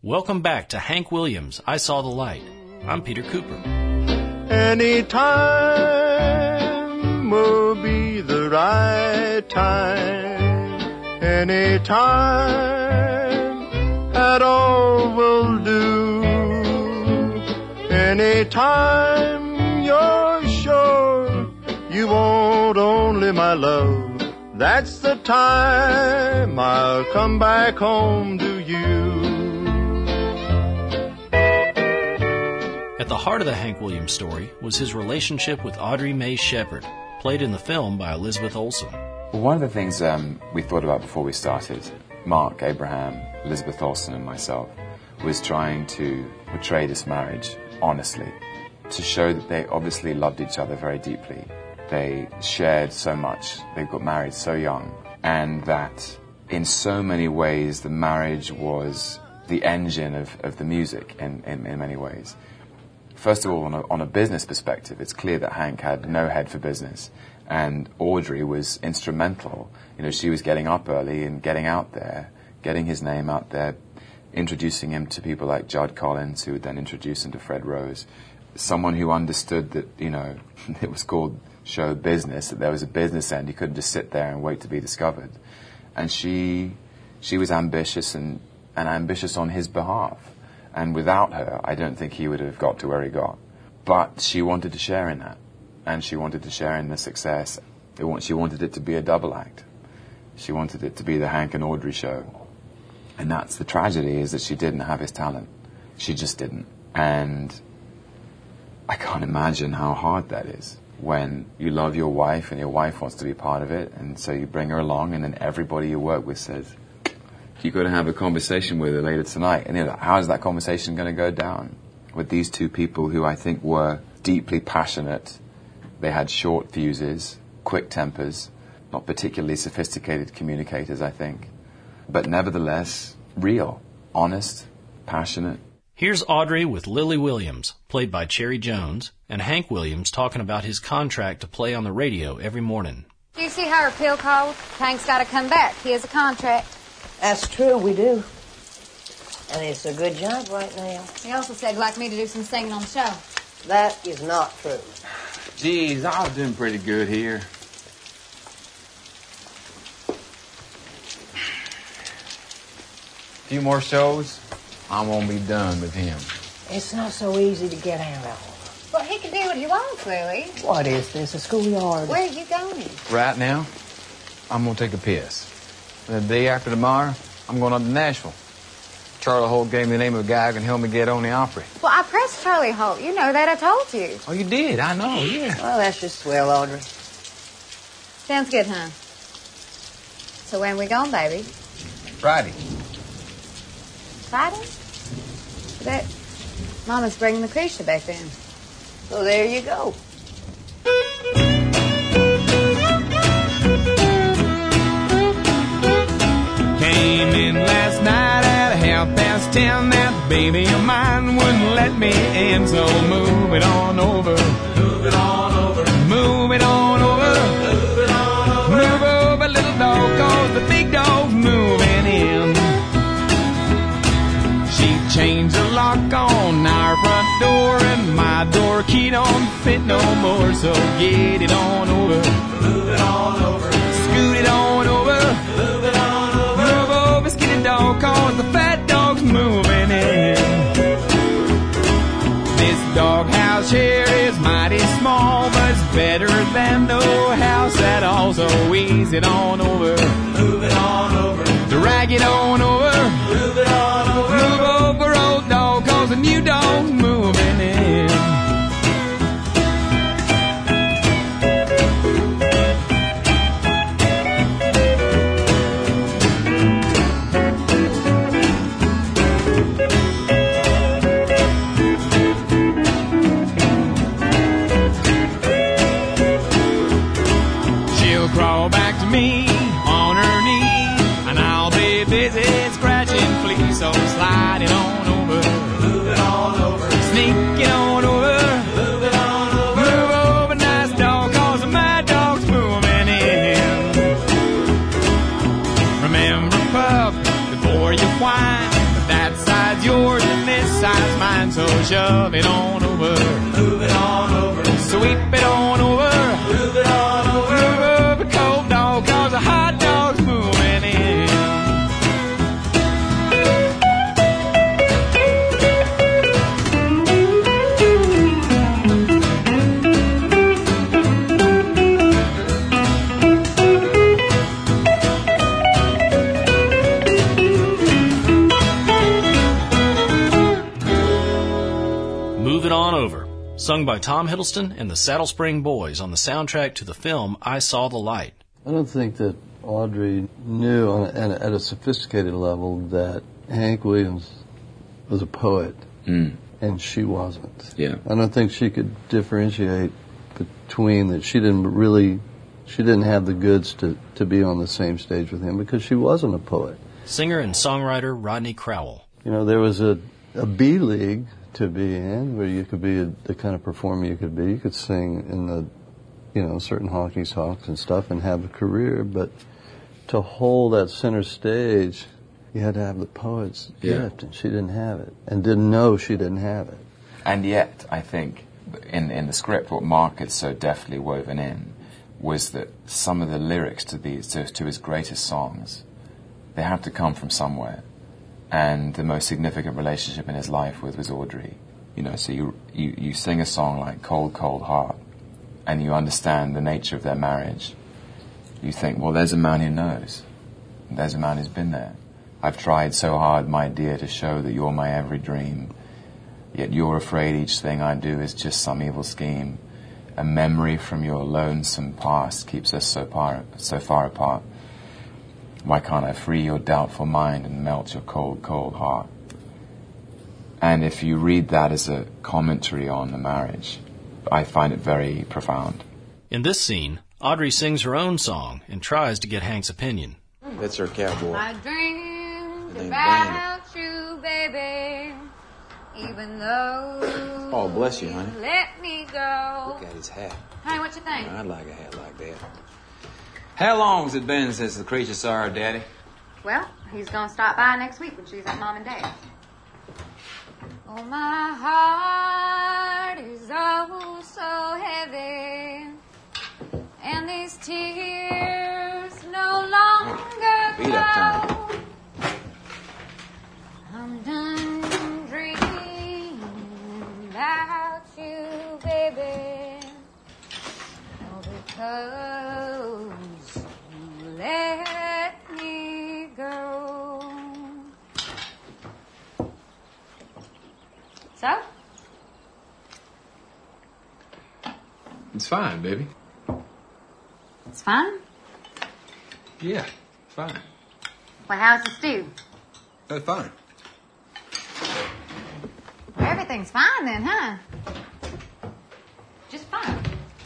Welcome back to Hank Williams' I Saw the Light. I'm Peter Cooper. Anytime will be the right time. Anytime at all will do. Anytime you're sure you want only my love. That's the time I'll come back home to you. At the heart of the Hank Williams story was his relationship with Audrey Mae Shepherd, played in the film by Elizabeth Olsen. Well, one of the things we thought about before we started, Mark, Abraham, Elizabeth Olsen and myself, was trying to portray this marriage honestly, to show that they obviously loved each other very deeply. They shared so much, they got married so young, and that in so many ways the marriage was the engine of the music in many ways. First of all, on a business perspective, it's clear that Hank had no head for business, and Audrey was instrumental. You know, she was getting up early and getting out there, getting his name out there, introducing him to people like Judd Collins, who would then introduce him to Fred Rose. Someone who understood that, you know, it was called show business, that there was a business end. You couldn't just sit there and wait to be discovered. And she was ambitious and ambitious on his behalf. And without her, I don't think he would have got to where he got. But she wanted to share in that. And she wanted to share in the success. She wanted it to be a double act. She wanted it to be the Hank and Audrey show. And that's the tragedy, is that she didn't have his talent. She just didn't. And I can't imagine how hard that is when you love your wife and your wife wants to be part of it. And so you bring her along, and then everybody you work with says, you've got to have a conversation with her later tonight. And you know, how is that conversation going to go down with these two people who I think were deeply passionate? They had short fuses, quick tempers, not particularly sophisticated communicators, I think, but nevertheless real, honest, passionate. Here's Audrey with Lily Williams, played by Cherry Jones, and Hank Williams talking about his contract to play on the radio every morning. Do you see how her pill called? Hank's got to come back. He has a contract. That's true, we do. And it's a good job right now. He also said he'd like me to do some singing on the show. That is not true. Geez, I was doing pretty good here. A few more shows, I won't be done with him. It's not so easy to get out of. Well, he can do what he wants, Lily. What is this, a schoolyard? Where are you going? Right now, I'm going to take a piss. And the day after tomorrow, I'm going up to Nashville. Charlie Holt gave me the name of a guy who can help me get on the Opry. Well, I pressed Charlie Holt. You know that. I told you. Oh, you did? I know, yeah. Well, that's just swell, Audrey. Sounds good, huh? So when we going, baby? Friday. Friday? That Mama's bringing the creature back then. So there you go. Came in last night at 10:30. That baby of mine wouldn't let me in, so move it on over. Move it on over. Move it on over. Move it on over. Move over, little dog, 'cause the big dog's moving in. She changed the lock on our front door, and my door key don't fit no more, so get it on over. Move it on over. Scoot it on over. Move it on over. Move over, skinny dog, 'cause the fat dog's moving in. This doghouse here is mighty small, but it's better than no house at all, so ease it on over. Move it on over. Drag it on over. Move it on over. Move over, old dog, 'cause the new dog's moving in. She'll crawl back to me on her knees, and I'll be busy scratching fleas, so slide it on over. Move it on over. Sneak it on over. Move it on over. Move over, nice dog, 'cause my dog's moving in. Remember, pup, before you whine, that side's yours mine, so shove it on over. Move it on over. Sweep it on over. Move it on over. Move over, cold dog, cause the hot dog's moving in. Move It On Over, sung by Tom Hiddleston and the Saddle Spring Boys on the soundtrack to the film I Saw the Light. I don't think that Audrey knew at a sophisticated level that Hank Williams was a poet, and she wasn't. Yeah. I don't think she could differentiate between that. She didn't have the goods to be on the same stage with him because she wasn't a poet. Singer and songwriter Rodney Crowell. You know, there was a B league to be in where you could be the kind of performer you could be. You could sing in the, you know, certain honky tonks and stuff and have a career, but to hold that center stage, you had to have the poet's gift, and she didn't have it, and didn't know she didn't have it. And yet, I think, in the script, what Mark had so deftly woven in was that some of the lyrics to his greatest songs, they had to come from somewhere. And the most significant relationship in his life was Audrey. You know, so you sing a song like Cold, Cold Heart, and you understand the nature of their marriage. You think, well, there's a man who knows. There's a man who's been there. I've tried so hard, my dear, to show that you're my every dream. Yet you're afraid each thing I do is just some evil scheme. A memory from your lonesome past keeps us so far apart. Why can't I free your doubtful mind and melt your cold, cold heart? And if you read that as a commentary on the marriage, I find it very profound. In this scene, Audrey sings her own song and tries to get Hank's opinion. That's her cowboy. I dreamed about you, baby, even though Oh, bless you, honey. let me go. Look at his hat. Honey, what you think? I'd like a hat like that. How long's it been since the creature saw her daddy? Well, he's gonna stop by next week when she's at Mom and Dad's. Oh, my heart is oh so heavy, and these tears no longer Beat up time. flow. I'm done dreaming about you, baby, all because you let me go. So? It's fine, baby. It's fine? Yeah, fine. Well, how's the stew? That's fine. Well, everything's fine then, huh? Just fine.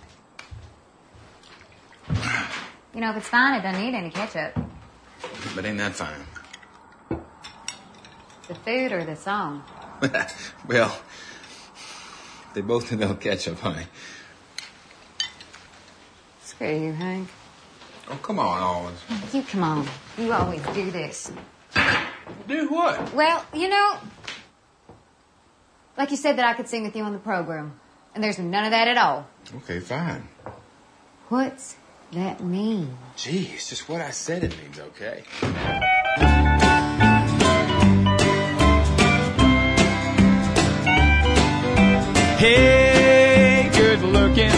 You know, if it's fine, it doesn't need any ketchup. But ain't that fine? The food or the song? Well, they both need no ketchup, honey. Screw you, Hank. Oh, come on, always. You come on. You always do this. Do what? Well, you know, like you said that I could sing with you on the program, and there's none of that at all. Okay, fine. What's that mean? Gee, it's just what I said it means, okay? Hey, good looking,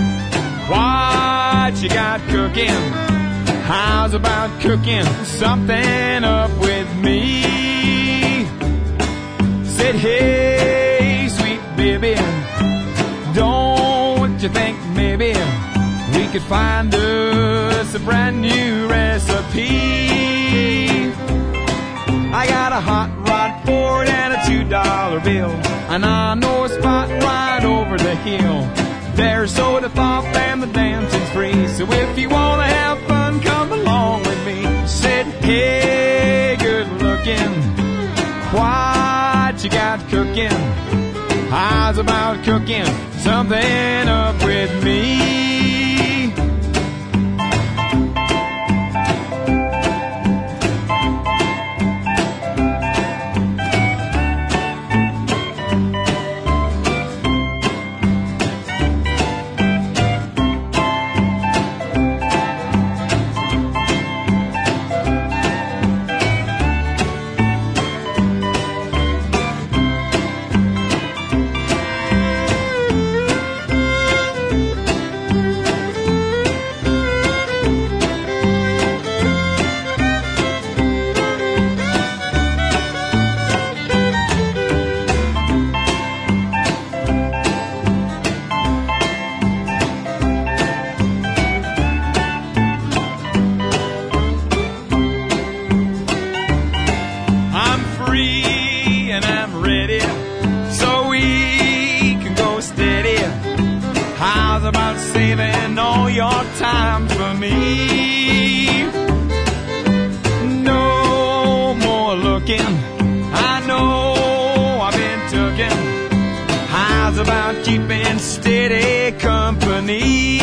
what you got cooking? How's about cooking something up with me? Said, hey, sweet baby, don't you think maybe we could find us a brand new recipe? I got a hot rod Ford and a $2 bill, and I know a spot right over the hill. There's soda pop and the dancing's free, so if you wanna have fun, come along with me. Said, hey, good looking, what you got cooking? How's about cooking something up with me? about saving all your time for me. No more looking, I know I've been tooken. How's about keeping steady company?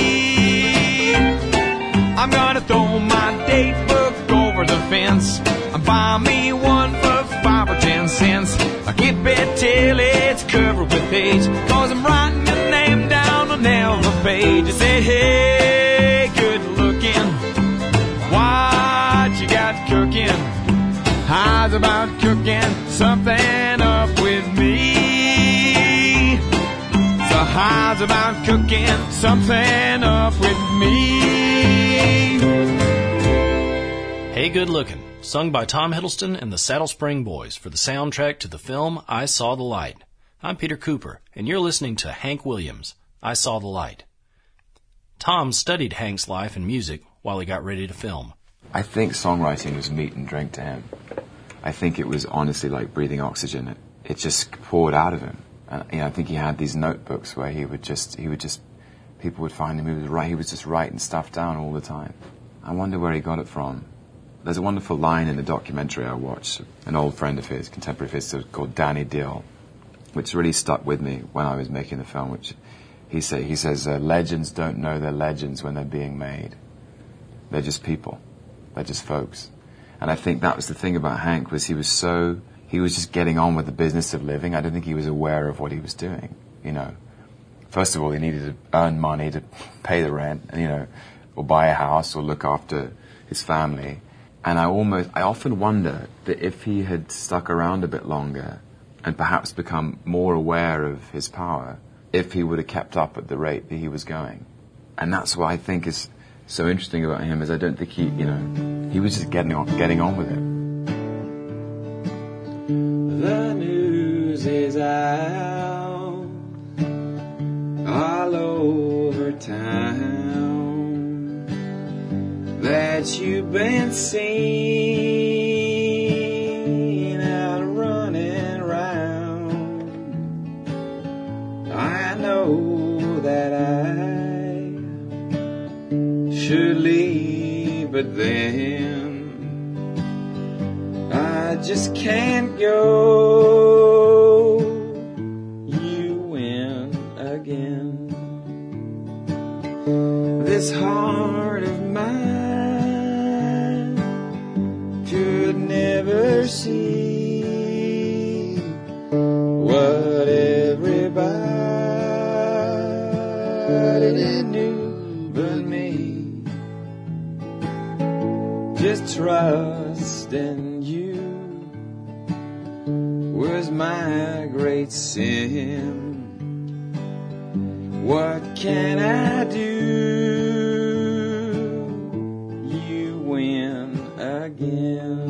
I'm gonna throw my date book over the fence and buy me one for 5 or 10 cents. I keep it till it's covered with page, 'cause I'm writing your name down on every page. I say, hey, good looking, what you got cooking? How's about cooking something up with me? So how's about cooking something up with me? Hey Good Lookin', sung by Tom Hiddleston and the Saddle Spring Boys for the soundtrack to the film I Saw the Light. I'm Peter Cooper, and you're listening to Hank Williams, I Saw the Light. Tom studied Hank's life and music while he got ready to film. I think songwriting was meat and drink to him. I think it was honestly like breathing oxygen. It just poured out of him. And I think he had these notebooks where he would just people would find him. He was just writing stuff down all the time. I wonder where he got it from. There's a wonderful line in the documentary I watched, an old friend of his, contemporary of his, called Danny Dill, which really stuck with me when I was making the film. Which he says, legends don't know they're legends when they're being made. They're just people. They're just folks. And I think that was the thing about Hank, was he was just getting on with the business of living. I don't think he was aware of what he was doing. First of all, he needed to earn money to pay the rent, or buy a house or look after his family. And I often wonder that if he had stuck around a bit longer and perhaps become more aware of his power, if he would have kept up at the rate that he was going. And that's what I think is so interesting about him, is I don't think he was just getting on with it. The news is out all over town that you've been seen out running around. I know that I should leave, but then I just can't go. You win again. This heart of mine could never see what everybody knew but me. Just trust in you was my great sin. What can I do? You win again.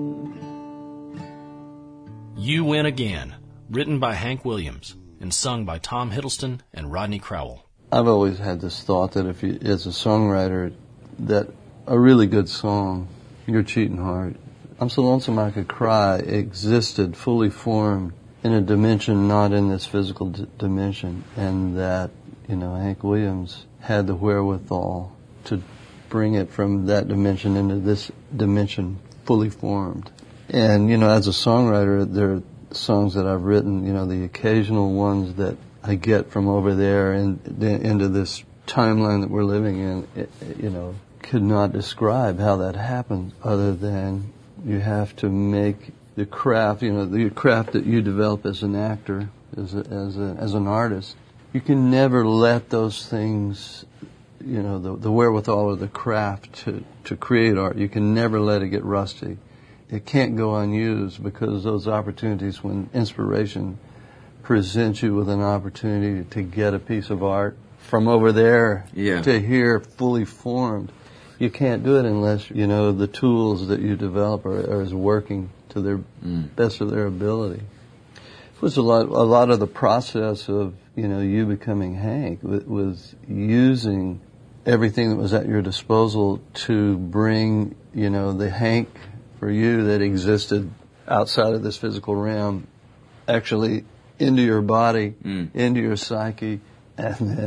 You Win Again, written by Hank Williams and sung by Tom Hiddleston and Rodney Crowell. I've always had this thought that if you, as a songwriter, that a really good song, Your Cheating Heart, I'm So Lonesome I Could Cry, existed fully formed in a dimension not in this physical dimension, and that, Hank Williams had the wherewithal to bring it from that dimension into this dimension fully formed. And, as a songwriter, there are songs that I've written, the occasional ones that I get from over there and into this timeline that we're living in, could not describe how that happened, other than you have to make the craft, the craft that you develop as an actor, as an artist. You can never let those things, the wherewithal or the craft to create art, you can never let it get rusty. It can't go unused, because those opportunities, when inspiration presents you with an opportunity to get a piece of art from over there to here fully formed, you can't do it unless, the tools that you develop are as working to their best of their ability. It was a lot of the process of, you becoming Hank was using everything that was at your disposal to bring, the Hank for you that existed outside of this physical realm actually into your body, into your psyche, and then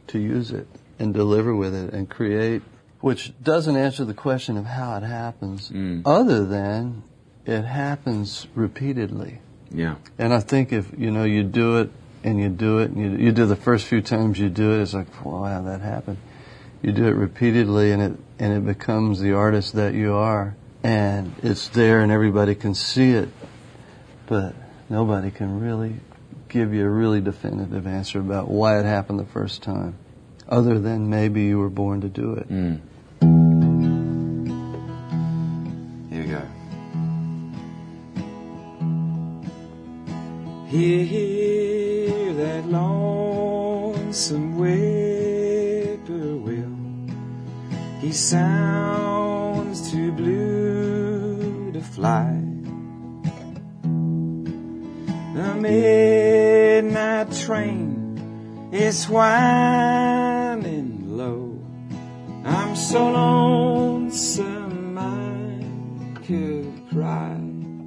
to use it and deliver with it and create, which doesn't answer the question of how it happens, other than it happens repeatedly. Yeah. And I think if, you do it and you do it and you do the first few times you do it, it's like, wow, that happened. You do it repeatedly and it becomes the artist that you are. And it's there and everybody can see it, but nobody can really give you a really definitive answer about why it happened the first time, other than maybe you were born to do it. Here we go. Hear that lonesome whippoorwill. He sounds too blue to fly. The midnight train is whining low. I'm so lonesome I could cry.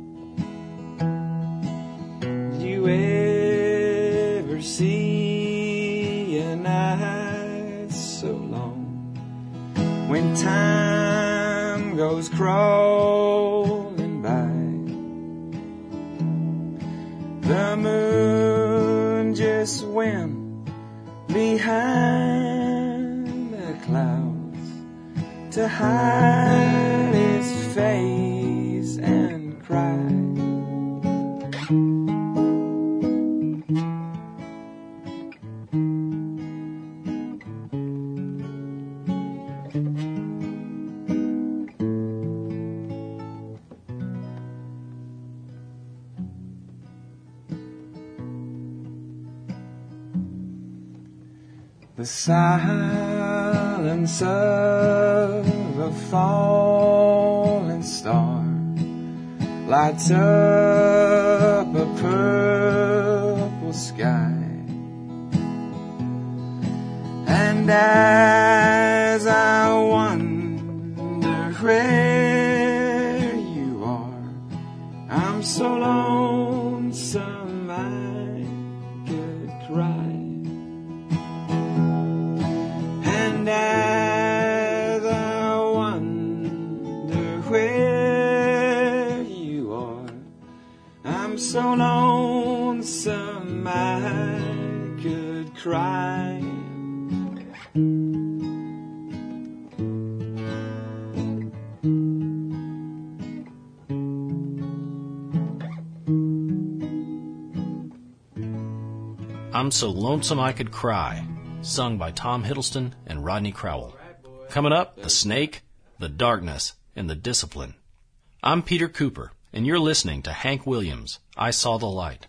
You ever see a night so long when time goes crawling by? The moon just went behind the clouds to hide its face and cry. The silence of a falling star lights up a purple sky. And as I wonder where you are, I'm so lonesome I could cry. And as I wonder where you are, I'm so lonesome I could cry. I'm So Lonesome I Could Cry, sung by Tom Hiddleston and Rodney Crowell. Coming up, the snake, the darkness, and the discipline. I'm Peter Cooper, and you're listening to Hank Williams' I Saw the Light.